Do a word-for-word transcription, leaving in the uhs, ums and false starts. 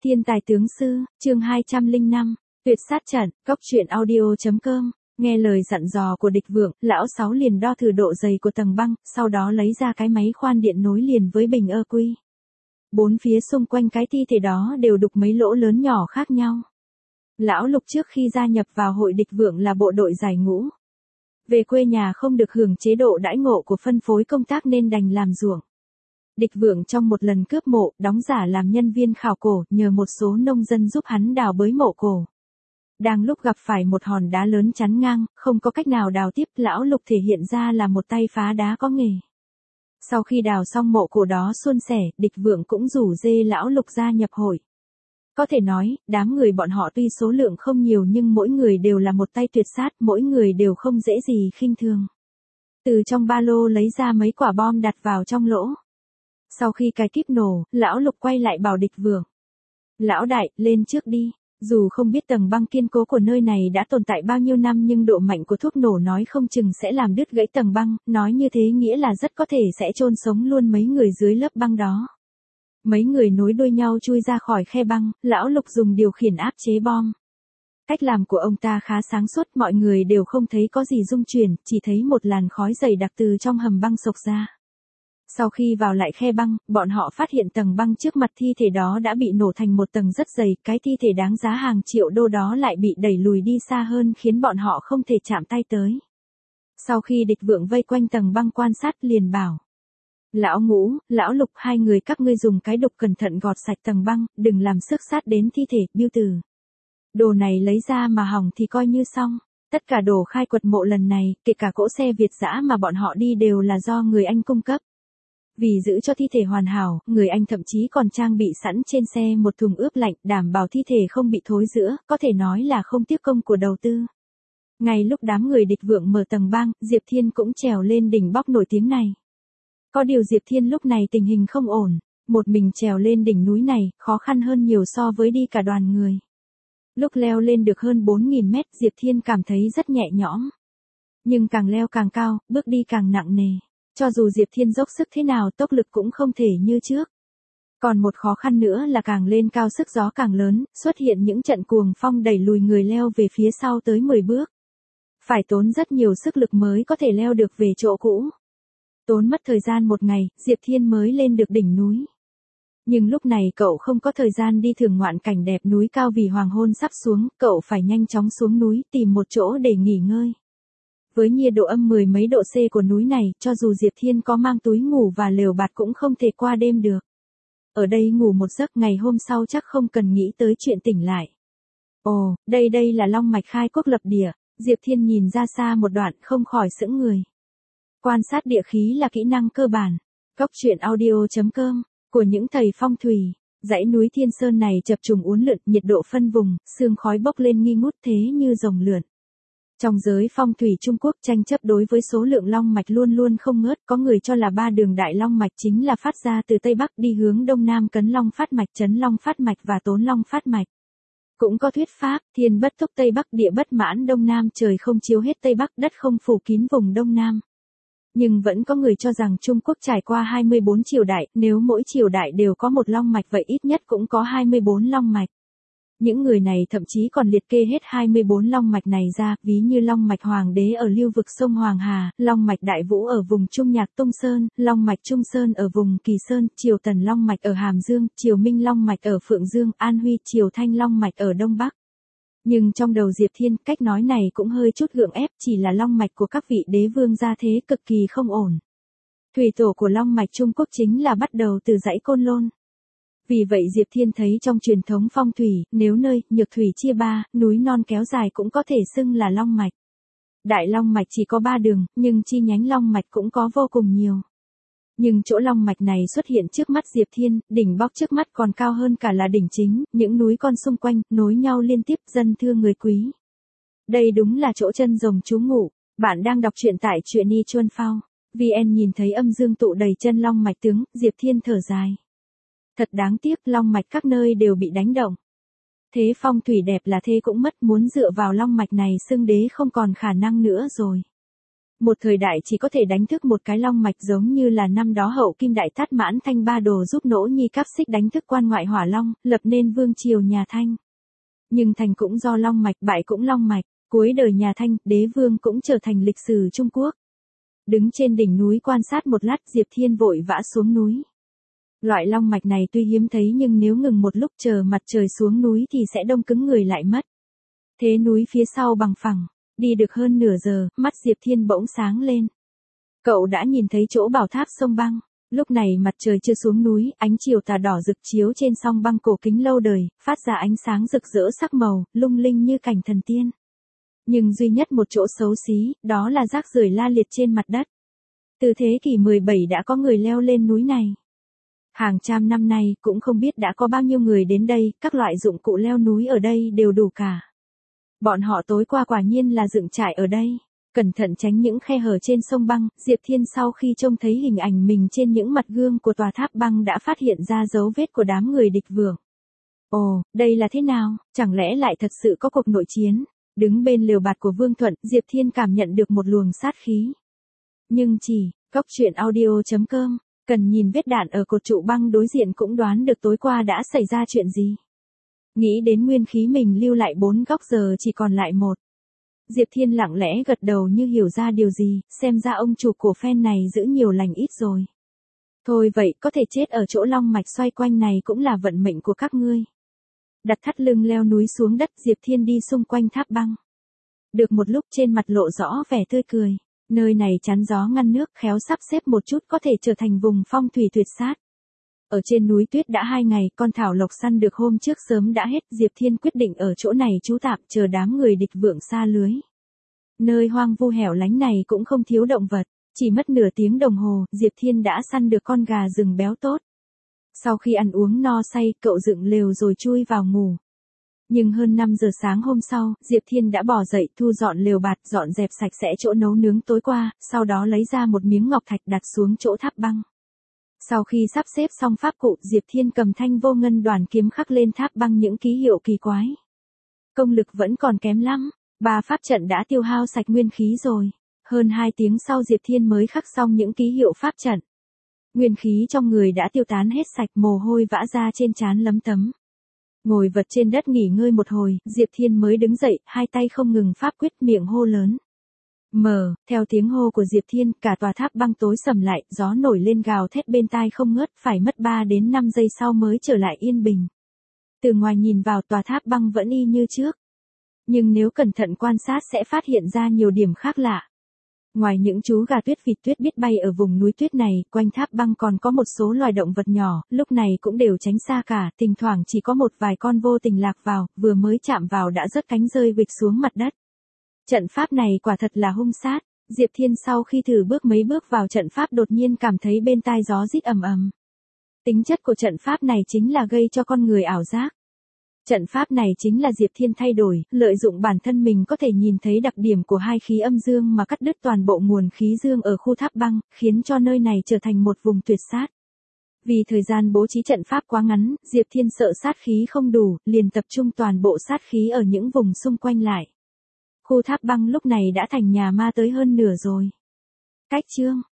Thiên tài tướng sư, chương hai trăm lẻ năm, tuyệt sát trận, cốc truyện audio.com. Nghe lời dặn dò của địch vượng, lão sáu liền đo thử độ dày của tầng băng, sau đó lấy ra cái máy khoan điện nối liền với bình ơ quy. Bốn phía xung quanh cái thi thể đó đều đục mấy lỗ lớn nhỏ khác nhau. Lão Lục trước khi gia nhập vào hội địch vượng là bộ đội giải ngũ. Về quê nhà không được hưởng chế độ đãi ngộ của phân phối công tác nên đành làm ruộng. Địch vượng trong một lần cướp mộ, đóng giả làm nhân viên khảo cổ, nhờ một số nông dân giúp hắn đào bới mộ cổ. Đang lúc gặp phải một hòn đá lớn chắn ngang, không có cách nào đào tiếp, lão Lục thể hiện ra là một tay phá đá có nghề. Sau khi đào xong mộ cổ đó suôn sẻ, địch vượng cũng rủ dê lão Lục gia nhập hội. Có thể nói, đám người bọn họ tuy số lượng không nhiều nhưng mỗi người đều là một tay tuyệt sát, mỗi người đều không dễ gì khinh thường. Từ trong ba lô lấy ra mấy quả bom đặt vào trong lỗ. Sau khi cái kíp nổ, lão Lục quay lại bảo địch vượng. Lão đại, lên trước đi. Dù không biết tầng băng kiên cố của nơi này đã tồn tại bao nhiêu năm nhưng độ mạnh của thuốc nổ nói không chừng sẽ làm đứt gãy tầng băng, nói như thế nghĩa là rất có thể sẽ chôn sống luôn mấy người dưới lớp băng đó. Mấy người nối đuôi nhau chui ra khỏi khe băng, lão Lục dùng điều khiển áp chế bom. Cách làm của ông ta khá sáng suốt, mọi người đều không thấy có gì rung chuyển, chỉ thấy một làn khói dày đặc từ trong hầm băng xộc ra. Sau khi vào lại khe băng, bọn họ phát hiện tầng băng trước mặt thi thể đó đã bị nổ thành một tầng rất dày, cái thi thể đáng giá hàng triệu đô đó lại bị đẩy lùi đi xa hơn khiến bọn họ không thể chạm tay tới. Sau khi địch vượng vây quanh tầng băng quan sát liền bảo. Lão Ngũ, lão Lục, hai người các ngươi dùng cái đục cẩn thận gọt sạch tầng băng, đừng làm xước sát đến thi thể, biêu tử. Đồ này lấy ra mà hỏng thì coi như xong. Tất cả đồ khai quật mộ lần này, kể cả cỗ xe Việt dã mà bọn họ đi đều là do người Anh cung cấp. Vì giữ cho thi thể hoàn hảo, người Anh thậm chí còn trang bị sẵn trên xe một thùng ướp lạnh, đảm bảo thi thể không bị thối rữa, có thể nói là không tiếc công của đầu tư. Ngay lúc đám người địch vượng mở tầng băng, Diệp Thiên cũng trèo lên đỉnh bóc nổi tiếng này. Có điều Diệp Thiên lúc này tình hình không ổn, một mình trèo lên đỉnh núi này, khó khăn hơn nhiều so với đi cả đoàn người. Lúc leo lên được hơn bốn nghìn mét, Diệp Thiên cảm thấy rất nhẹ nhõm. Nhưng càng leo càng cao, bước đi càng nặng nề. Cho dù Diệp Thiên dốc sức thế nào tốc lực cũng không thể như trước. Còn một khó khăn nữa là càng lên cao sức gió càng lớn, xuất hiện những trận cuồng phong đẩy lùi người leo về phía sau tới mười bước. Phải tốn rất nhiều sức lực mới có thể leo được về chỗ cũ. Tốn mất thời gian một ngày, Diệp Thiên mới lên được đỉnh núi. Nhưng lúc này cậu không có thời gian đi thưởng ngoạn cảnh đẹp núi cao vì hoàng hôn sắp xuống, cậu phải nhanh chóng xuống núi tìm một chỗ để nghỉ ngơi. Với nhiệt độ âm mười mấy độ C của núi này, cho dù Diệp Thiên có mang túi ngủ và lều bạt cũng không thể qua đêm được. Ở đây ngủ một giấc ngày hôm sau chắc không cần nghĩ tới chuyện tỉnh lại. Ồ, đây đây là long mạch khai quốc lập địa, Diệp Thiên nhìn ra xa một đoạn không khỏi sững người. Quan sát địa khí là kỹ năng cơ bản. Cốc truyện audio.com, của những thầy phong thủy. Dãy núi Thiên Sơn này chập trùng uốn lượn, nhiệt độ phân vùng, sương khói bốc lên nghi ngút thế như rồng lượn. Trong giới phong thủy Trung Quốc tranh chấp đối với số lượng long mạch luôn luôn không ngớt, có người cho là ba đường đại long mạch chính là phát ra từ Tây Bắc đi hướng Đông Nam Cấn Long phát mạch, Trấn Long phát mạch và Tốn Long phát mạch. Cũng có thuyết pháp, thiên bất thúc Tây Bắc, địa bất mãn Đông Nam, trời không chiếu hết Tây Bắc, đất không phủ kín vùng Đông Nam. Nhưng vẫn có người cho rằng Trung Quốc trải qua hai mươi bốn triều đại, nếu mỗi triều đại đều có một long mạch vậy ít nhất cũng có hai mươi bốn long mạch. Những người này thậm chí còn liệt kê hết hai mươi bốn long mạch này ra, ví như long mạch Hoàng đế ở lưu vực sông Hoàng Hà, long mạch Đại Vũ ở vùng Trung Nhạc Tung Sơn, long mạch Trung Sơn ở vùng Kỳ Sơn, triều Tần long mạch ở Hàm Dương, triều Minh long mạch ở Phượng Dương, An Huy, triều Thanh long mạch ở Đông Bắc. Nhưng trong đầu Diệp Thiên, cách nói này cũng hơi chút gượng ép, chỉ là long mạch của các vị đế vương gia thế cực kỳ không ổn. Thủy tổ của long mạch Trung Quốc chính là bắt đầu từ dãy Côn Lôn. Vì vậy Diệp Thiên thấy trong truyền thống phong thủy, nếu nơi, nhược thủy chia ba, núi non kéo dài cũng có thể xưng là long mạch. Đại long mạch chỉ có ba đường, nhưng chi nhánh long mạch cũng có vô cùng nhiều. Nhưng chỗ long mạch này xuất hiện trước mắt Diệp Thiên, đỉnh bóc trước mắt còn cao hơn cả là đỉnh chính, những núi con xung quanh, nối nhau liên tiếp, dân thưa người quý. Đây đúng là chỗ chân rồng trú ngụ. Bạn đang đọc truyện tại truyện i chuan phao. vê en nhìn thấy âm dương tụ đầy chân long mạch tướng, Diệp Thiên thở dài. Thật đáng tiếc, long mạch các nơi đều bị đánh động. Thế phong thủy đẹp là thế cũng mất, muốn dựa vào long mạch này xưng đế không còn khả năng nữa rồi. Một thời đại chỉ có thể đánh thức một cái long mạch giống như là năm đó hậu kim đại Tát Mãn Thanh Ba Đồ giúp Nỗ Nhi Cáp Xích đánh thức quan ngoại hỏa long, lập nên vương triều nhà Thanh. Nhưng thành cũng do long mạch, bại cũng long mạch, cuối đời nhà Thanh, đế vương cũng trở thành lịch sử Trung Quốc. Đứng trên đỉnh núi quan sát một lát, Diệp Thiên vội vã xuống núi. Loại long mạch này tuy hiếm thấy nhưng nếu ngừng một lúc chờ mặt trời xuống núi thì sẽ đông cứng người lại mất. Thế núi phía sau bằng phẳng, đi được hơn nửa giờ, mắt Diệp Thiên bỗng sáng lên. Cậu đã nhìn thấy chỗ bảo tháp sông băng. Lúc này mặt trời chưa xuống núi, ánh chiều tà đỏ rực chiếu trên song băng cổ kính lâu đời, phát ra ánh sáng rực rỡ sắc màu, lung linh như cảnh thần tiên. Nhưng duy nhất một chỗ xấu xí, đó là rác rưởi la liệt trên mặt đất. Từ thế kỷ mười bảy đã có người leo lên núi này. Hàng trăm năm nay cũng không biết đã có bao nhiêu người đến đây, các loại dụng cụ leo núi ở đây đều đủ cả. Bọn họ tối qua quả nhiên là dựng trại ở đây. Cẩn thận tránh những khe hở trên sông băng, Diệp Thiên sau khi trông thấy hình ảnh mình trên những mặt gương của tòa tháp băng đã phát hiện ra dấu vết của đám người địch vượng. Ồ, đây là thế nào? Chẳng lẽ lại thật sự có cuộc nội chiến? Đứng bên lều bạt của Vương Thuận, Diệp Thiên cảm nhận được một luồng sát khí. Nhưng chỉ, góc truyện audio chấm com, cần nhìn vết đạn ở cột trụ băng đối diện cũng đoán được tối qua đã xảy ra chuyện gì. Nghĩ đến nguyên khí mình lưu lại bốn góc giờ chỉ còn lại một. Diệp Thiên lặng lẽ gật đầu như hiểu ra điều gì, xem ra ông chủ của phen này giữ nhiều lành ít rồi. Thôi vậy, có thể chết ở chỗ long mạch xoay quanh này cũng là vận mệnh của các ngươi. Đặt thắt lưng leo núi xuống đất, Diệp Thiên đi xung quanh tháp băng. Được một lúc trên mặt lộ rõ vẻ tươi cười, nơi này chắn gió ngăn nước, khéo sắp xếp một chút có thể trở thành vùng phong thủy tuyệt sát. Ở trên núi tuyết đã hai ngày, con thảo lộc săn được hôm trước sớm đã hết, Diệp Thiên quyết định ở chỗ này trú tạm chờ đám người địch vượng xa lưới. Nơi hoang vu hẻo lánh này cũng không thiếu động vật, chỉ mất nửa tiếng đồng hồ, Diệp Thiên đã săn được con gà rừng béo tốt. Sau khi ăn uống no say, cậu dựng lều rồi chui vào ngủ. Nhưng hơn năm giờ sáng hôm sau, Diệp Thiên đã bỏ dậy thu dọn lều bạt, dọn dẹp sạch sẽ chỗ nấu nướng tối qua, sau đó lấy ra một miếng ngọc thạch đặt xuống chỗ tháp băng. Sau khi sắp xếp xong pháp cụ, Diệp Thiên cầm thanh vô ngân đoàn kiếm khắc lên tháp băng những ký hiệu kỳ quái. Công lực vẫn còn kém lắm, ba pháp trận đã tiêu hao sạch nguyên khí rồi. Hơn hai tiếng sau Diệp Thiên mới khắc xong những ký hiệu pháp trận. Nguyên khí trong người đã tiêu tán hết sạch, mồ hôi vã ra trên trán lấm tấm. Ngồi vật trên đất nghỉ ngơi một hồi, Diệp Thiên mới đứng dậy, hai tay không ngừng pháp quyết, miệng hô lớn. Mở, theo tiếng hô của Diệp Thiên, cả tòa tháp băng tối sầm lại, gió nổi lên gào thét bên tai không ngớt, phải mất ba đến năm giây sau mới trở lại yên bình. Từ ngoài nhìn vào, tòa tháp băng vẫn y như trước. Nhưng nếu cẩn thận quan sát sẽ phát hiện ra nhiều điểm khác lạ. Ngoài những chú gà tuyết vịt tuyết biết bay ở vùng núi tuyết này, quanh tháp băng còn có một số loài động vật nhỏ, lúc này cũng đều tránh xa cả, thỉnh thoảng chỉ có một vài con vô tình lạc vào, vừa mới chạm vào đã rớt cánh rơi vịch xuống mặt đất. Trận pháp này quả thật là hung sát. Diệp Thiên sau khi thử bước mấy bước vào trận pháp đột nhiên cảm thấy bên tai gió rít ầm ầm. Tính chất của trận pháp này chính là gây cho con người ảo giác. Trận pháp này chính là Diệp Thiên thay đổi, lợi dụng bản thân mình có thể nhìn thấy đặc điểm của hai khí âm dương mà cắt đứt toàn bộ nguồn khí dương ở khu tháp băng, khiến cho nơi này trở thành một vùng tuyệt sát. Vì thời gian bố trí trận pháp quá ngắn, Diệp Thiên sợ sát khí không đủ, liền tập trung toàn bộ sát khí ở những vùng xung quanh lại. Khu tháp băng lúc này đã thành nhà ma tới hơn nửa rồi. Cách chương